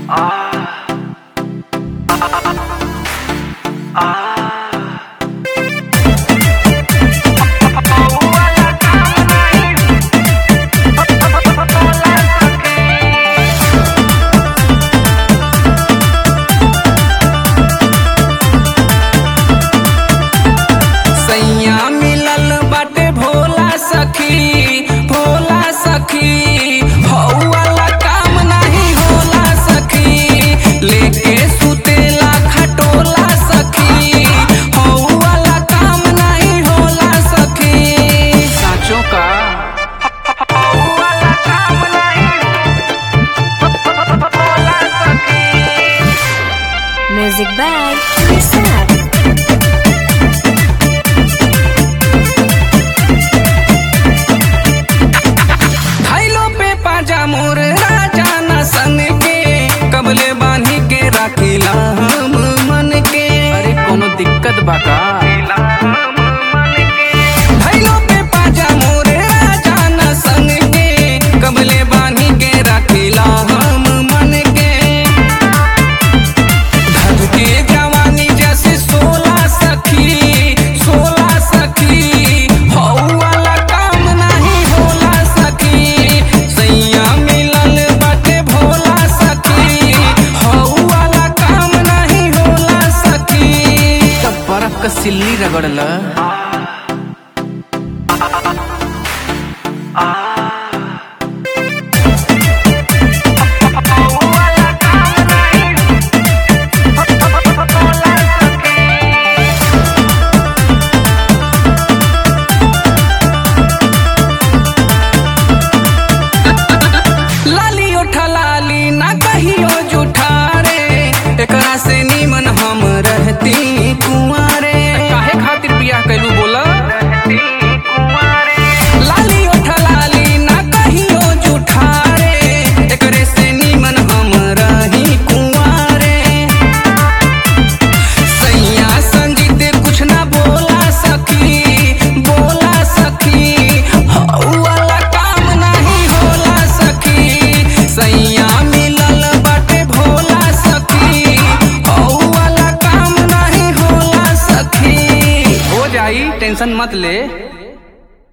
Music by Trisap. थैलो पे पाजा मोर राजा न सन के कबले बांधी के रखिला हम मन के। अरे कोनो दिक्कत बा का? थैलो पे पाजा मोर राजा न सन के कबले बांधी के रखिला हम मन के। धध के जवानी जैसे 16 सखी हौ वाला काम नहीं होला सखी। सैया मिलल बाटे भोला सखी हौ वाला काम नहीं होला सखी। तब बर्फ का सिल्ली रगड़ल लाली उठा लाली ना कहियो जूठा रे। एकरा से नीमन हम रहती कुंवारे। काहे खातिर बियाह कैलू बोला? लाली उठा लाली ना कहियो जूठा रे। एकरे से नीमन हम रही कुंवारे। सैया संगीत कुछ ना बोला सखी हौ वाला काम नहीं होला सखी। सैया मिलल बाटे भोला सखी हौ वाला काम नहीं होला सखी। हो जाई टेंशन मत ले।